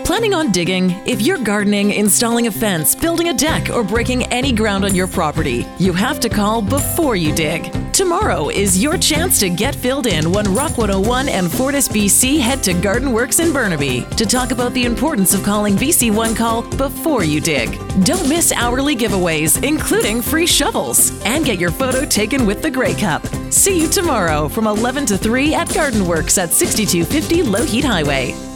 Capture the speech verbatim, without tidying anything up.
Planning on digging? If you're gardening, installing a fence, building a deck, or breaking any ground on your property, you have to call before you dig. Tomorrow is your chance to get filled in when Rock one oh one and Fortis B C head to Garden Works in Burnaby to talk about the importance of calling B C One Call before you dig. Don't miss hourly giveaways, including free shovels, and get your photo taken with the Grey Cup. See you tomorrow from eleven to three at Garden Works at sixty-two fifty Low Heat Highway.